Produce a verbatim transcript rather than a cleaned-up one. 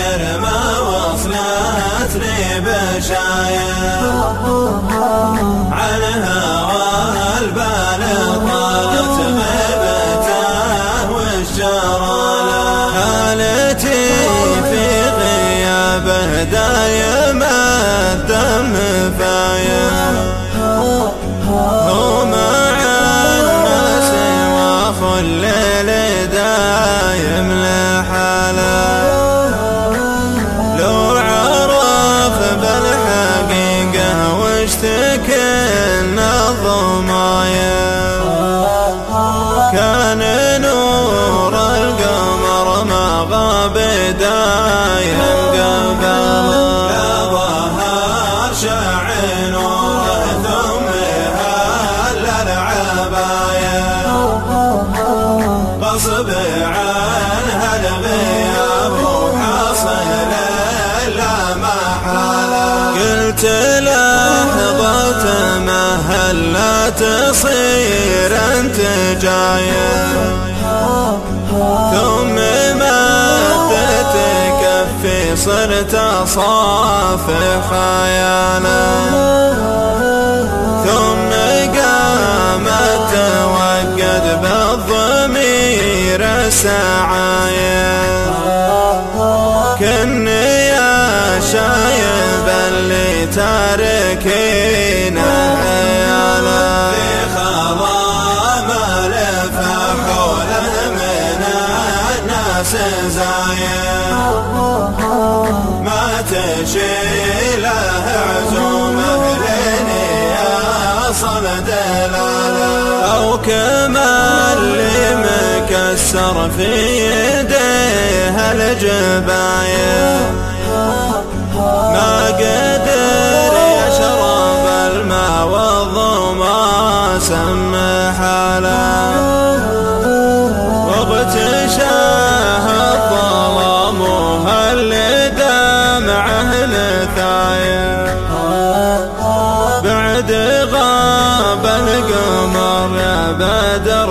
غير ما وصلتني بشاير عنها والبال طالت غيبته والشراله حالتي في غيابه دايم الدم فاير هو مع الناس واخو الليل دايم لحاله لو عرف بالحقيقة واشتكي لنا الضماير كان نور القمر ما غاب دايم قبله لا ظهر شع نوره ثم هل العباية غصب عنها الغياب وحصل لا محالة قلت لحظة مهل لا تصير انت جاية ثم مدت كفي صرت اصافي خياله ثم قامت توقد بالضمير السعاير كني يا شايب اللي تاركين عياله في خضام لف حوله من الناس زاير ما تشيله عزومه ليني يصل دلاله أو كما اللي مكسر في يديه الجباير ما قدر يشرب الماء والظما سم حاله واغتشاه الظلام وهل دمعه لثاير بعد غاب القمر يا بدر